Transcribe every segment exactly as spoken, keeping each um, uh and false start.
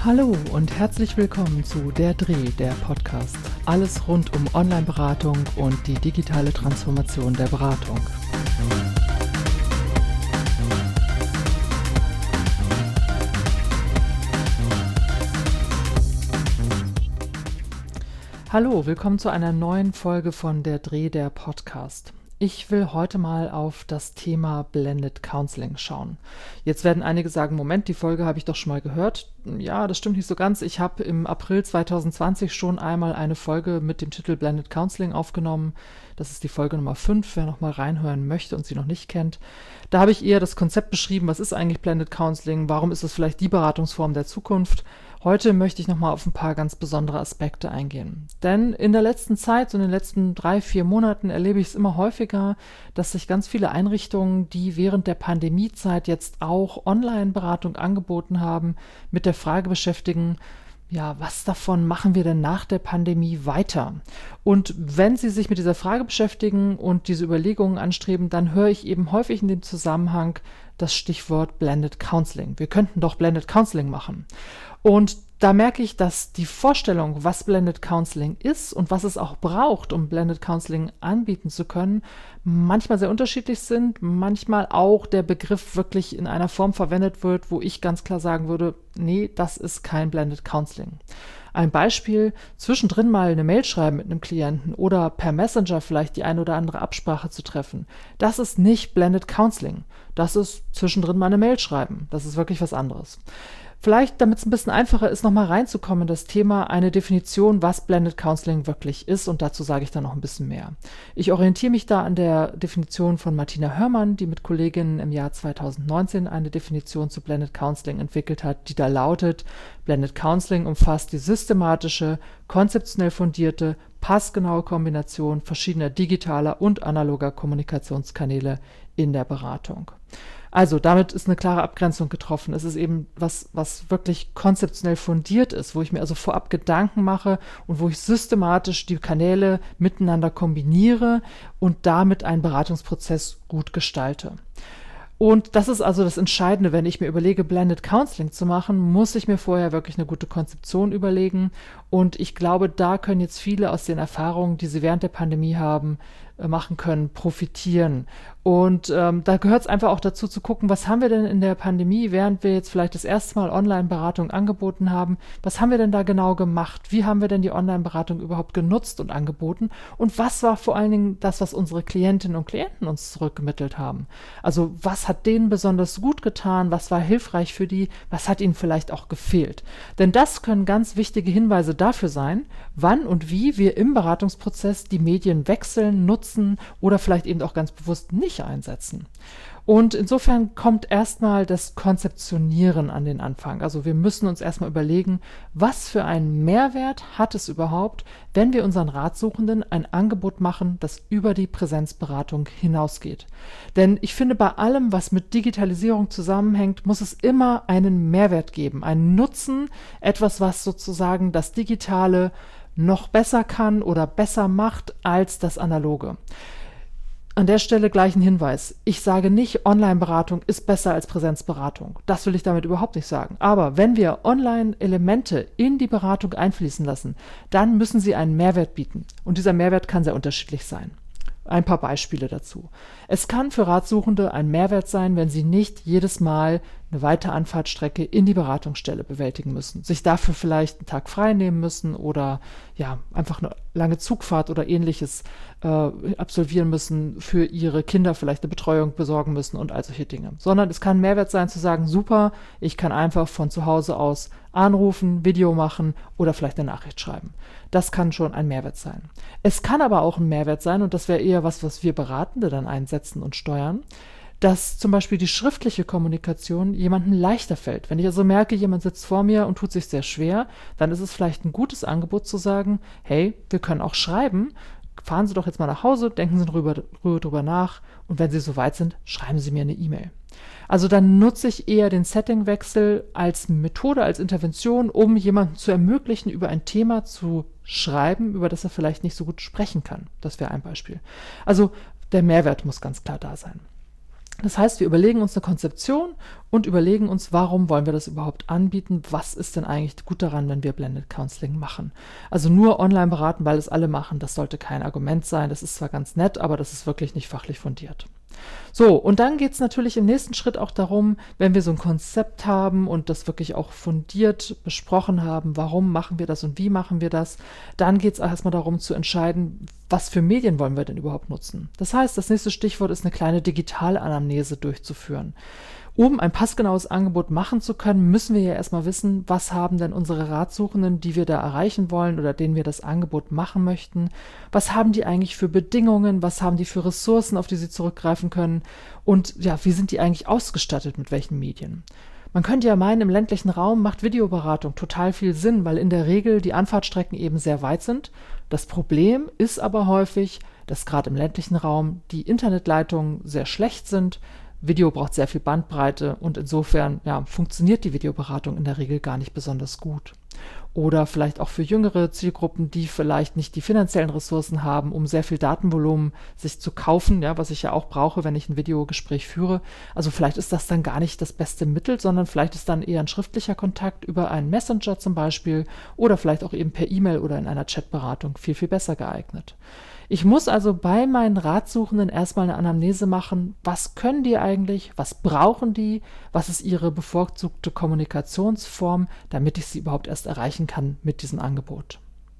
Hallo und herzlich willkommen zu Der Dreh, der Podcast. Alles rund um Online-Beratung und die digitale Transformation der Beratung. Hallo, willkommen zu einer neuen Folge von Der Dreh, der Podcast. Ich will heute mal auf das Thema Blended Counseling schauen. Jetzt werden einige sagen, Moment, die Folge habe ich doch schon mal gehört. Ja, das stimmt nicht so ganz. Ich habe im April zwanzig zwanzig schon einmal eine Folge mit dem Titel Blended Counseling aufgenommen. Das ist die Folge Nummer fünf, wer noch mal reinhören möchte und sie noch nicht kennt. Da habe ich eher das Konzept beschrieben, was ist eigentlich Blended Counseling, warum ist es vielleicht die Beratungsform der Zukunft. Heute möchte ich nochmal auf ein paar ganz besondere Aspekte eingehen. Denn in der letzten Zeit, so in den letzten drei, vier Monaten, erlebe ich es immer häufiger, dass sich ganz viele Einrichtungen, die während der Pandemiezeit jetzt auch Online-Beratung angeboten haben, mit der Frage beschäftigen, ja, was davon machen wir denn nach der Pandemie weiter? Und wenn Sie sich mit dieser Frage beschäftigen und diese Überlegungen anstreben, dann höre ich eben häufig in dem Zusammenhang das Stichwort Blended Counseling. Wir könnten doch Blended Counseling machen. Und da merke ich, dass die Vorstellung, was Blended Counseling ist und was es auch braucht, um Blended Counseling anbieten zu können, manchmal sehr unterschiedlich sind, manchmal auch der Begriff wirklich in einer Form verwendet wird, wo ich ganz klar sagen würde, nee, das ist kein Blended Counseling. Ein Beispiel, zwischendrin mal eine Mail schreiben mit einem Klienten oder per Messenger vielleicht die eine oder andere Absprache zu treffen. Das ist nicht Blended Counseling. Das ist zwischendrin mal eine Mail schreiben. Das ist wirklich was anderes. Vielleicht, damit es ein bisschen einfacher ist, nochmal reinzukommen in das Thema, eine Definition, was Blended Counseling wirklich ist, und dazu sage ich dann noch ein bisschen mehr. Ich orientiere mich da an der Definition von Martina Hörmann, die mit Kolleginnen im Jahr zwanzig neunzehn eine Definition zu Blended Counseling entwickelt hat, die da lautet: Blended Counseling umfasst die systematische, konzeptionell fundierte, passgenaue Kombination verschiedener digitaler und analoger Kommunikationskanäle in der Beratung. Also damit ist eine klare Abgrenzung getroffen. Es ist eben was, was wirklich konzeptionell fundiert ist, wo ich mir also vorab Gedanken mache und wo ich systematisch die Kanäle miteinander kombiniere und damit einen Beratungsprozess gut gestalte. Und das ist also das Entscheidende, wenn ich mir überlege, Blended Counseling zu machen, muss ich mir vorher wirklich eine gute Konzeption überlegen. Und ich glaube, da können jetzt viele aus den Erfahrungen, die sie während der Pandemie haben, machen können, profitieren. Und ähm, da gehört es einfach auch dazu zu gucken, was haben wir denn in der Pandemie, während wir jetzt vielleicht das erste Mal Online-Beratung angeboten haben, was haben wir denn da genau gemacht? Wie haben wir denn die Online-Beratung überhaupt genutzt und angeboten? Und was war vor allen Dingen das, was unsere Klientinnen und Klienten uns zurückgemittelt haben? Also was hat denen besonders gut getan? Was war hilfreich für die? Was hat ihnen vielleicht auch gefehlt? Denn das können ganz wichtige Hinweise dafür sein, wann und wie wir im Beratungsprozess die Medien wechseln, nutzen oder vielleicht eben auch ganz bewusst nicht einsetzen. Und insofern kommt erstmal das Konzeptionieren an den Anfang. Also wir müssen uns erstmal überlegen, was für einen Mehrwert hat es überhaupt, wenn wir unseren Ratsuchenden ein Angebot machen, das über die Präsenzberatung hinausgeht. Denn ich finde, bei allem, was mit Digitalisierung zusammenhängt, muss es immer einen Mehrwert geben, einen Nutzen, etwas, was sozusagen das Digitale noch besser kann oder besser macht als das Analoge. An der Stelle gleich ein Hinweis. Ich sage nicht, Online-Beratung ist besser als Präsenzberatung. Das will ich damit überhaupt nicht sagen. Aber wenn wir Online-Elemente in die Beratung einfließen lassen, dann müssen sie einen Mehrwert bieten. Und dieser Mehrwert kann sehr unterschiedlich sein. Ein paar Beispiele dazu. Es kann für Ratsuchende ein Mehrwert sein, wenn sie nicht jedes Mal eine weite Anfahrtstrecke in die Beratungsstelle bewältigen müssen, sich dafür vielleicht einen Tag frei nehmen müssen oder ja einfach eine lange Zugfahrt oder ähnliches äh, absolvieren müssen, für ihre Kinder vielleicht eine Betreuung besorgen müssen und all solche Dinge. Sondern es kann ein Mehrwert sein zu sagen, super, ich kann einfach von zu Hause aus anrufen, Video machen oder vielleicht eine Nachricht schreiben. Das kann schon ein Mehrwert sein. Es kann aber auch ein Mehrwert sein, und das wäre eher was, was wir Beratende dann einsetzen und steuern, dass zum Beispiel die schriftliche Kommunikation jemandem leichter fällt. Wenn ich also merke, jemand sitzt vor mir und tut sich sehr schwer, dann ist es vielleicht ein gutes Angebot zu sagen, hey, wir können auch schreiben, fahren Sie doch jetzt mal nach Hause, denken Sie drüber, drüber nach und wenn Sie soweit sind, schreiben Sie mir eine E-Mail. Also dann nutze ich eher den Settingwechsel als Methode, als Intervention, um jemandem zu ermöglichen, über ein Thema zu schreiben, über das er vielleicht nicht so gut sprechen kann. Das wäre ein Beispiel. Also der Mehrwert muss ganz klar da sein. Das heißt, wir überlegen uns eine Konzeption und überlegen uns, warum wollen wir das überhaupt anbieten? Was ist denn eigentlich gut daran, wenn wir Blended Counseling machen? Also nur online beraten, weil es alle machen, das sollte kein Argument sein. Das ist zwar ganz nett, aber das ist wirklich nicht fachlich fundiert. So, und dann geht es natürlich im nächsten Schritt auch darum, wenn wir so ein Konzept haben und das wirklich auch fundiert besprochen haben, warum machen wir das und wie machen wir das, dann geht es erstmal darum zu entscheiden, was für Medien wollen wir denn überhaupt nutzen. Das heißt, das nächste Stichwort ist eine kleine Digitalanamnese durchzuführen. Um ein passgenaues Angebot machen zu können, müssen wir ja erstmal wissen, was haben denn unsere Ratsuchenden, die wir da erreichen wollen oder denen wir das Angebot machen möchten, was haben die eigentlich für Bedingungen, was haben die für Ressourcen, auf die sie zurückgreifen können und ja, wie sind die eigentlich ausgestattet, mit welchen Medien. Man könnte ja meinen, im ländlichen Raum macht Videoberatung total viel Sinn, weil in der Regel die Anfahrtstrecken eben sehr weit sind. Das Problem ist aber häufig, dass gerade im ländlichen Raum die Internetleitungen sehr schlecht sind. Video braucht sehr viel Bandbreite und insofern ja, funktioniert die Videoberatung in der Regel gar nicht besonders gut. Oder vielleicht auch für jüngere Zielgruppen, die vielleicht nicht die finanziellen Ressourcen haben, um sehr viel Datenvolumen sich zu kaufen, ja, was ich ja auch brauche, wenn ich ein Videogespräch führe. Also vielleicht ist das dann gar nicht das beste Mittel, sondern vielleicht ist dann eher ein schriftlicher Kontakt über einen Messenger zum Beispiel oder vielleicht auch eben per E-Mail oder in einer Chatberatung viel, viel besser geeignet. Ich muss also bei meinen Ratsuchenden erstmal eine Anamnese machen, was können die eigentlich, was brauchen die, was ist ihre bevorzugte Kommunikationsform, damit ich sie überhaupt erst erreichen kann mit diesem Angebot.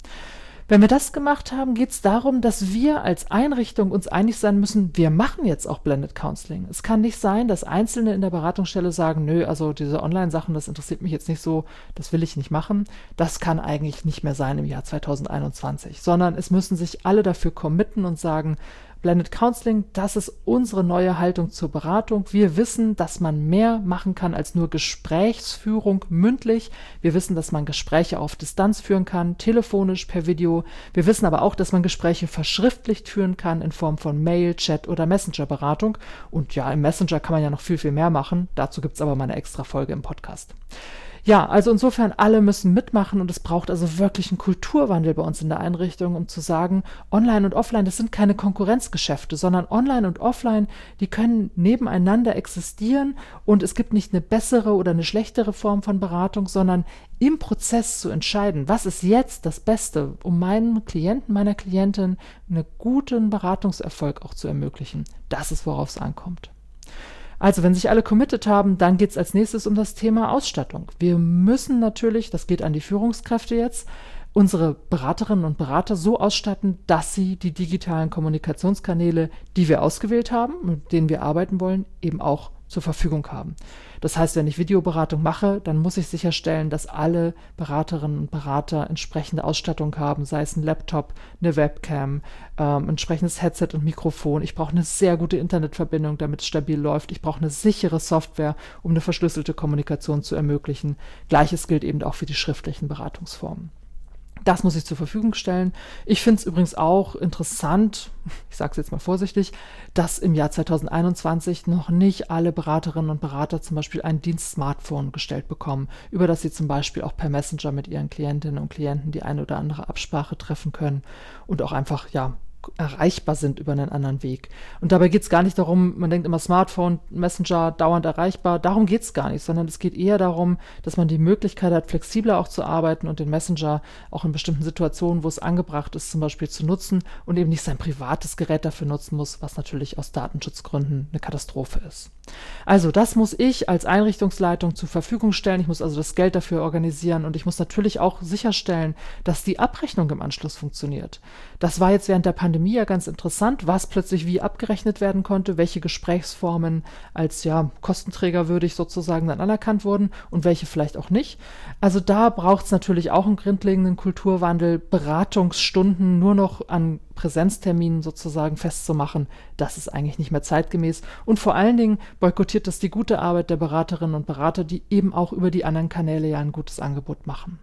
Wenn wir das gemacht haben, geht es darum, dass wir als Einrichtung uns einig sein müssen, wir machen jetzt auch Blended Counseling. Es kann nicht sein, dass Einzelne in der Beratungsstelle sagen, nö, also diese Online-Sachen, das interessiert mich jetzt nicht so, das will ich nicht machen. Das kann eigentlich nicht mehr sein im Jahr zweitausendeinundzwanzig, sondern es müssen sich alle dafür committen und sagen, Blended Counseling, das ist unsere neue Haltung zur Beratung. Wir wissen, dass man mehr machen kann als nur Gesprächsführung mündlich. Wir wissen, dass man Gespräche auf Distanz führen kann, telefonisch, per Video. Wir wissen aber auch, dass man Gespräche verschriftlicht führen kann in Form von Mail, Chat oder Messenger-Beratung. Und ja, im Messenger kann man ja noch viel, viel mehr machen. Dazu gibt es aber mal eine extra Folge im Podcast. Ja, also insofern, alle müssen mitmachen und es braucht also wirklich einen Kulturwandel bei uns in der Einrichtung, um zu sagen, online und offline, das sind keine Konkurrenzgeschäfte, sondern online und offline, die können nebeneinander existieren und es gibt nicht eine bessere oder eine schlechtere Form von Beratung, sondern im Prozess zu entscheiden, was ist jetzt das Beste, um meinen Klienten, meiner Klientin einen guten Beratungserfolg auch zu ermöglichen. Das ist, worauf es ankommt. Also, wenn sich alle committed haben, dann geht es als nächstes um das Thema Ausstattung. Wir müssen natürlich, das geht an die Führungskräfte jetzt, unsere Beraterinnen und Berater so ausstatten, dass sie die digitalen Kommunikationskanäle, die wir ausgewählt haben, mit denen wir arbeiten wollen, eben auch zur Verfügung haben. Das heißt, wenn ich Videoberatung mache, dann muss ich sicherstellen, dass alle Beraterinnen und Berater entsprechende Ausstattung haben, sei es ein Laptop, eine Webcam, ähm, entsprechendes Headset und Mikrofon. Ich brauche eine sehr gute Internetverbindung, damit es stabil läuft. Ich brauche eine sichere Software, um eine verschlüsselte Kommunikation zu ermöglichen. Gleiches gilt eben auch für die schriftlichen Beratungsformen. Das muss ich zur Verfügung stellen. Ich finde es übrigens auch interessant, ich sage es jetzt mal vorsichtig, dass im Jahr zweitausendeinundzwanzig noch nicht alle Beraterinnen und Berater zum Beispiel ein Dienst-Smartphone gestellt bekommen, über das sie zum Beispiel auch per Messenger mit ihren Klientinnen und Klienten die eine oder andere Absprache treffen können und auch einfach, ja, erreichbar sind über einen anderen Weg. Und dabei geht es gar nicht darum, man denkt immer Smartphone, Messenger, dauernd erreichbar, darum geht es gar nicht, sondern es geht eher darum, dass man die Möglichkeit hat, flexibler auch zu arbeiten und den Messenger auch in bestimmten Situationen, wo es angebracht ist, zum Beispiel zu nutzen und eben nicht sein privates Gerät dafür nutzen muss, was natürlich aus Datenschutzgründen eine Katastrophe ist. Also das muss ich als Einrichtungsleitung zur Verfügung stellen. Ich muss also das Geld dafür organisieren und ich muss natürlich auch sicherstellen, dass die Abrechnung im Anschluss funktioniert. Das war jetzt während der Pandemie ja ganz interessant, was plötzlich wie abgerechnet werden konnte, welche Gesprächsformen als ja kostenträgerwürdig sozusagen dann anerkannt wurden und welche vielleicht auch nicht. Also da braucht es natürlich auch einen grundlegenden Kulturwandel, Beratungsstunden nur noch an Präsenzterminen sozusagen festzumachen, das ist eigentlich nicht mehr zeitgemäß. Und vor allen Dingen boykottiert das die gute Arbeit der Beraterinnen und Berater, die eben auch über die anderen Kanäle ja ein gutes Angebot machen.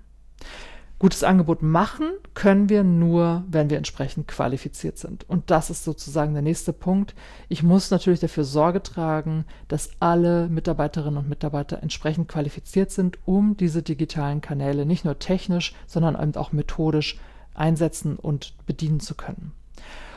Gutes Angebot machen können wir nur, wenn wir entsprechend qualifiziert sind. Und das ist sozusagen der nächste Punkt. Ich muss natürlich dafür Sorge tragen, dass alle Mitarbeiterinnen und Mitarbeiter entsprechend qualifiziert sind, um diese digitalen Kanäle nicht nur technisch, sondern eben auch methodisch einsetzen und bedienen zu können.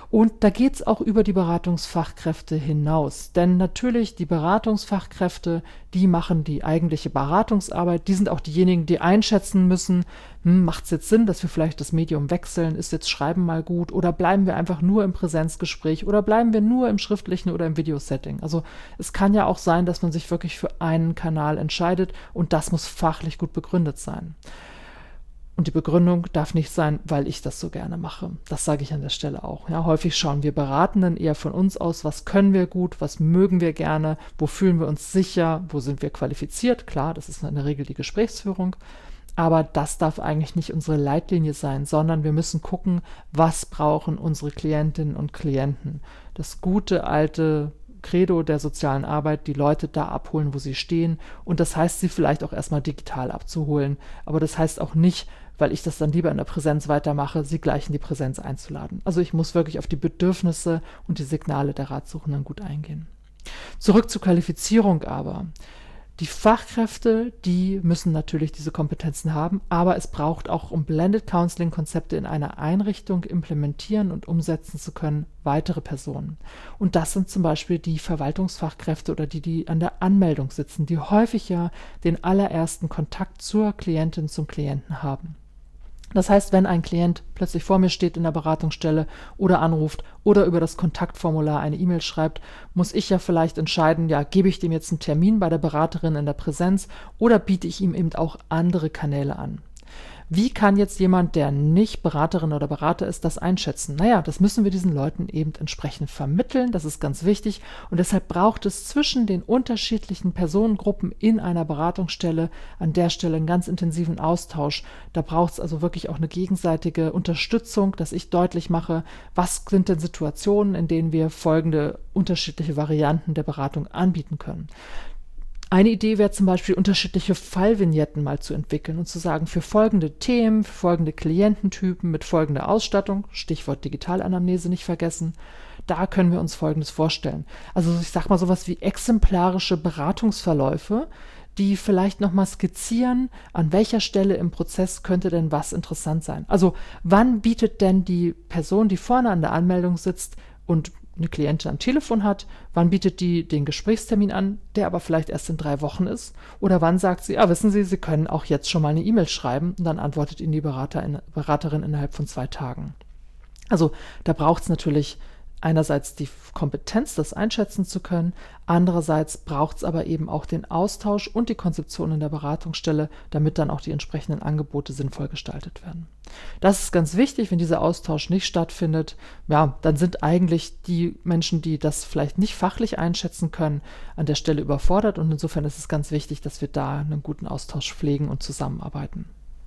Und da geht es auch über die Beratungsfachkräfte hinaus. Denn natürlich, die Beratungsfachkräfte, die machen die eigentliche Beratungsarbeit. Die sind auch diejenigen, die einschätzen müssen, hm, macht es jetzt Sinn, dass wir vielleicht das Medium wechseln? Ist jetzt Schreiben mal gut? Oder bleiben wir einfach nur im Präsenzgespräch? Oder bleiben wir nur im schriftlichen oder im Videosetting? Also es kann ja auch sein, dass man sich wirklich für einen Kanal entscheidet und das muss fachlich gut begründet sein. Und die Begründung darf nicht sein, weil ich das so gerne mache. Das sage ich an der Stelle auch. Ja, häufig schauen wir Beratenden eher von uns aus, was können wir gut, was mögen wir gerne, wo fühlen wir uns sicher, wo sind wir qualifiziert. Klar, das ist in der Regel die Gesprächsführung. Aber das darf eigentlich nicht unsere Leitlinie sein, sondern wir müssen gucken, was brauchen unsere Klientinnen und Klienten. Das gute alte Credo der sozialen Arbeit, die Leute da abholen, wo sie stehen. Und das heißt, sie vielleicht auch erstmal digital abzuholen. Aber das heißt auch nicht, weil ich das dann lieber in der Präsenz weitermache, sie gleich in die Präsenz einzuladen. Also ich muss wirklich auf die Bedürfnisse und die Signale der Ratsuchenden gut eingehen. Zurück zur Qualifizierung aber. Die Fachkräfte, die müssen natürlich diese Kompetenzen haben, aber es braucht auch, um Blended Counseling-Konzepte in einer Einrichtung implementieren und umsetzen zu können, weitere Personen. Und das sind zum Beispiel die Verwaltungsfachkräfte oder die, die an der Anmeldung sitzen, die häufig ja den allerersten Kontakt zur Klientin, zum Klienten haben. Das heißt, wenn ein Klient plötzlich vor mir steht in der Beratungsstelle oder anruft oder über das Kontaktformular eine E-Mail schreibt, muss ich ja vielleicht entscheiden, ja, gebe ich dem jetzt einen Termin bei der Beraterin in der Präsenz oder biete ich ihm eben auch andere Kanäle an. Wie kann jetzt jemand, der nicht Beraterin oder Berater ist, das einschätzen? Naja, das müssen wir diesen Leuten eben entsprechend vermitteln, das ist ganz wichtig und deshalb braucht es zwischen den unterschiedlichen Personengruppen in einer Beratungsstelle an der Stelle einen ganz intensiven Austausch. Da braucht es also wirklich auch eine gegenseitige Unterstützung, dass ich deutlich mache, was sind denn Situationen, in denen wir folgende unterschiedliche Varianten der Beratung anbieten können. Eine Idee wäre zum Beispiel, unterschiedliche Fallvignetten mal zu entwickeln und zu sagen, für folgende Themen, für folgende Kliententypen mit folgender Ausstattung, Stichwort Digitalanamnese nicht vergessen, da können wir uns Folgendes vorstellen. Also ich sag mal sowas wie exemplarische Beratungsverläufe, die vielleicht nochmal skizzieren, an welcher Stelle im Prozess könnte denn was interessant sein. Also wann bietet denn die Person, die vorne an der Anmeldung sitzt und eine Klientin am Telefon hat, wann bietet die den Gesprächstermin an, der aber vielleicht erst in drei Wochen ist? Oder wann sagt sie, ah, wissen Sie, Sie können auch jetzt schon mal eine E-Mail schreiben und dann antwortet Ihnen die Berater, Beraterin innerhalb von zwei Tagen. Also da braucht es natürlich einerseits die Kompetenz, das einschätzen zu können, andererseits braucht es aber eben auch den Austausch und die Konzeption in der Beratungsstelle, damit dann auch die entsprechenden Angebote sinnvoll gestaltet werden. Das ist ganz wichtig, wenn dieser Austausch nicht stattfindet, ja, dann sind eigentlich die Menschen, die das vielleicht nicht fachlich einschätzen können, an der Stelle überfordert und insofern ist es ganz wichtig, dass wir da einen guten Austausch pflegen und zusammenarbeiten.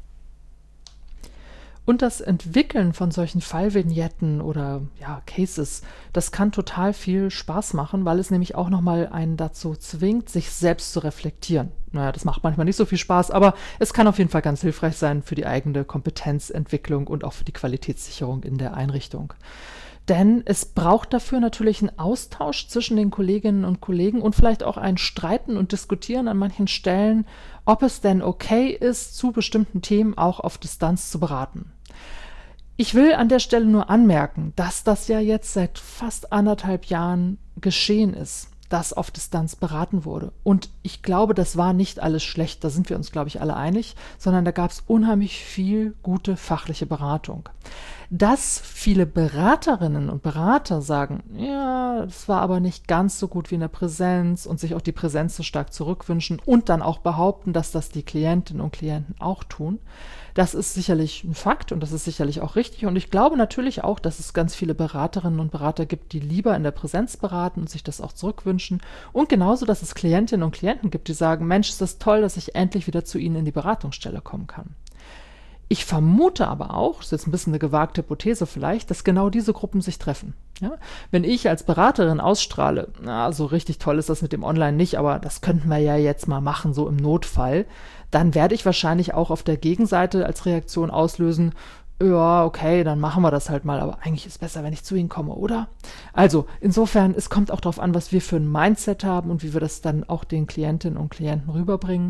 Und das Entwickeln von solchen Fallvignetten oder ja, Cases, das kann total viel Spaß machen, weil es nämlich auch nochmal einen dazu zwingt, sich selbst zu reflektieren. Naja, das macht manchmal nicht so viel Spaß, aber es kann auf jeden Fall ganz hilfreich sein für die eigene Kompetenzentwicklung und auch für die Qualitätssicherung in der Einrichtung. Denn es braucht dafür natürlich einen Austausch zwischen den Kolleginnen und Kollegen und vielleicht auch ein Streiten und Diskutieren an manchen Stellen, ob es denn okay ist, zu bestimmten Themen auch auf Distanz zu beraten. Ich will an der Stelle nur anmerken, dass das ja jetzt seit fast anderthalb Jahren geschehen ist, dass auf Distanz beraten wurde. Und ich glaube, das war nicht alles schlecht, da sind wir uns, glaube ich, alle einig, sondern da gab es unheimlich viel gute fachliche Beratung. Dass viele Beraterinnen und Berater sagen, ja, das war aber nicht ganz so gut wie in der Präsenz und sich auch die Präsenz so stark zurückwünschen und dann auch behaupten, dass das die Klientinnen und Klienten auch tun, das ist sicherlich ein Fakt und das ist sicherlich auch richtig. Und ich glaube natürlich auch, dass es ganz viele Beraterinnen und Berater gibt, die lieber in der Präsenz beraten und sich das auch zurückwünschen. Und genauso, dass es Klientinnen und Klienten gibt, die sagen, Mensch, ist das toll, dass ich endlich wieder zu Ihnen in die Beratungsstelle kommen kann. Ich vermute aber auch, das ist jetzt ein bisschen eine gewagte Hypothese vielleicht, dass genau diese Gruppen sich treffen. Ja? Wenn ich als Beraterin ausstrahle, na, so richtig toll ist das mit dem Online nicht, aber das könnten wir ja jetzt mal machen, so im Notfall, dann werde ich wahrscheinlich auch auf der Gegenseite als Reaktion auslösen, ja, okay, dann machen wir das halt mal, aber eigentlich ist es besser, wenn ich zu Ihnen komme, oder? Also, insofern, es kommt auch darauf an, was wir für ein Mindset haben und wie wir das dann auch den Klientinnen und Klienten rüberbringen.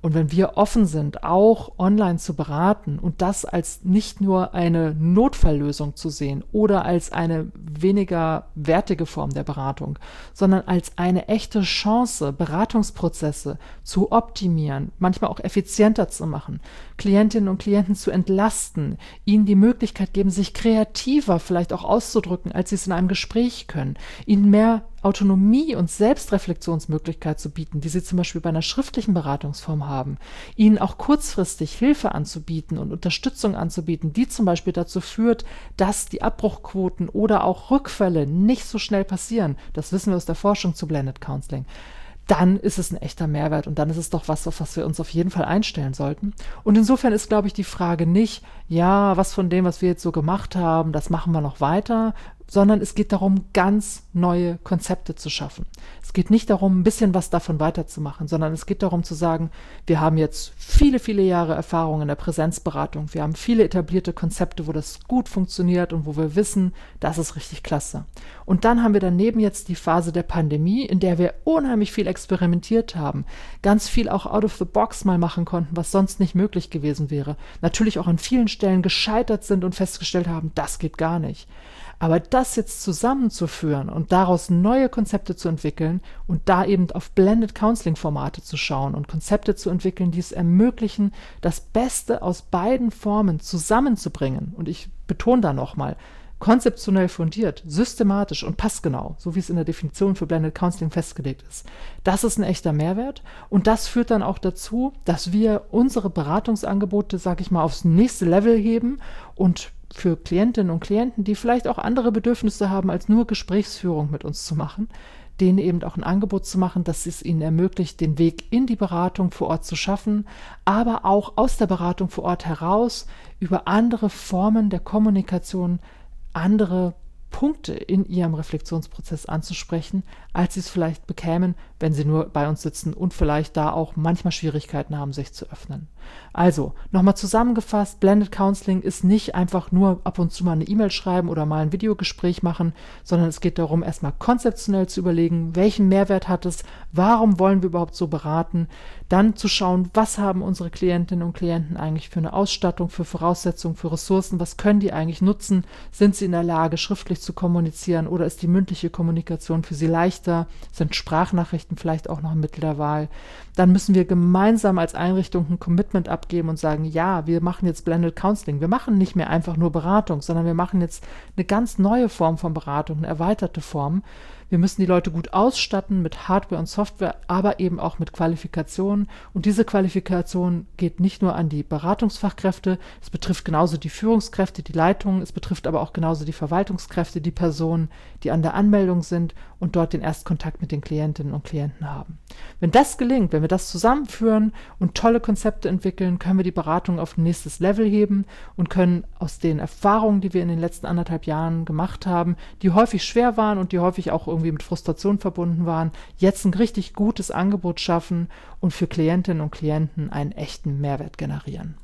Und wenn wir offen sind, auch online zu beraten und das als nicht nur eine Notfalllösung zu sehen oder als eine weniger wertige Form der Beratung, sondern als eine echte Chance, Beratungsprozesse zu optimieren, manchmal auch effizienter zu machen, Klientinnen und Klienten zu entlasten, ihnen die Möglichkeit geben, sich kreativer vielleicht auch auszudrücken, als sie es in einem Gespräch können, ihnen mehr Autonomie und Selbstreflexionsmöglichkeit zu bieten, die sie zum Beispiel bei einer schriftlichen Beratungsform haben, ihnen auch kurzfristig Hilfe anzubieten und Unterstützung anzubieten, die zum Beispiel dazu führt, dass die Abbruchquoten oder auch Rückfälle nicht so schnell passieren. Das wissen wir aus der Forschung zu Blended Counseling. Dann ist es ein echter Mehrwert und dann ist es doch was, auf was wir uns auf jeden Fall einstellen sollten. Und insofern ist, glaube ich, die Frage nicht, ja, was von dem, was wir jetzt so gemacht haben, das machen wir noch weiter, sondern es geht darum, ganz neue Konzepte zu schaffen. Es geht nicht darum, ein bisschen was davon weiterzumachen, sondern es geht darum zu sagen, wir haben jetzt viele, viele Jahre Erfahrung in der Präsenzberatung. Wir haben viele etablierte Konzepte, wo das gut funktioniert und wo wir wissen, das ist richtig klasse. Und dann haben wir daneben jetzt die Phase der Pandemie, in der wir unheimlich viel experimentiert haben, ganz viel auch out of the box mal machen konnten, was sonst nicht möglich gewesen wäre. Natürlich auch an vielen Stellen gescheitert sind und festgestellt haben, das geht gar nicht. Aber das jetzt zusammenzuführen und daraus neue Konzepte zu entwickeln und da eben auf Blended Counseling Formate zu schauen und Konzepte zu entwickeln, die es ermöglichen, das Beste aus beiden Formen zusammenzubringen. Und ich betone da nochmal, konzeptionell fundiert, systematisch und passgenau, so wie es in der Definition für Blended Counseling festgelegt ist. Das ist ein echter Mehrwert und das führt dann auch dazu, dass wir unsere Beratungsangebote, sag ich mal, aufs nächste Level heben und für Klientinnen und Klienten, die vielleicht auch andere Bedürfnisse haben, als nur Gesprächsführung mit uns zu machen, denen eben auch ein Angebot zu machen, dass es ihnen ermöglicht, den Weg in die Beratung vor Ort zu schaffen, aber auch aus der Beratung vor Ort heraus über andere Formen der Kommunikation andere Punkte in ihrem Reflexionsprozess anzusprechen, als sie es vielleicht bekämen, wenn sie nur bei uns sitzen und vielleicht da auch manchmal Schwierigkeiten haben, sich zu öffnen. Also, nochmal zusammengefasst, Blended Counseling ist nicht einfach nur ab und zu mal eine E-Mail schreiben oder mal ein Videogespräch machen, sondern es geht darum, erstmal konzeptionell zu überlegen, welchen Mehrwert hat es, warum wollen wir überhaupt so beraten, dann zu schauen, was haben unsere Klientinnen und Klienten eigentlich für eine Ausstattung, für Voraussetzungen, für Ressourcen, was können die eigentlich nutzen, sind sie in der Lage, schriftlich zu kommunizieren oder ist die mündliche Kommunikation für sie leichter, sind Sprachnachrichten vielleicht auch noch ein Mittel der Wahl. Dann müssen wir gemeinsam als Einrichtung ein Commitment abgeben und sagen, ja, wir machen jetzt Blended Counseling. Wir machen nicht mehr einfach nur Beratung, sondern wir machen jetzt eine ganz neue Form von Beratung, eine erweiterte Form. Wir müssen die Leute gut ausstatten mit Hardware und Software, aber eben auch mit Qualifikationen. Und diese Qualifikation geht nicht nur an die Beratungsfachkräfte, es betrifft genauso die Führungskräfte, die Leitungen, es betrifft aber auch genauso die Verwaltungskräfte, die Personen, die an der Anmeldung sind und dort den Erstkontakt mit den Klientinnen und Klienten haben. Wenn das gelingt, wenn wir das zusammenführen und tolle Konzepte entwickeln, können wir die Beratung auf ein nächstes Level heben und können aus den Erfahrungen, die wir in den letzten anderthalb Jahren gemacht haben, die häufig schwer waren und die häufig auch irgendwie mit Frustration verbunden waren, jetzt ein richtig gutes Angebot schaffen und für Klientinnen und Klienten einen echten Mehrwert generieren.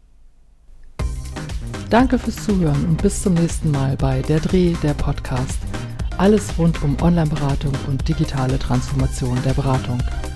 Danke fürs Zuhören und bis zum nächsten Mal bei Der Dreh, der Podcast. Alles rund um Online-Beratung und digitale Transformation der Beratung.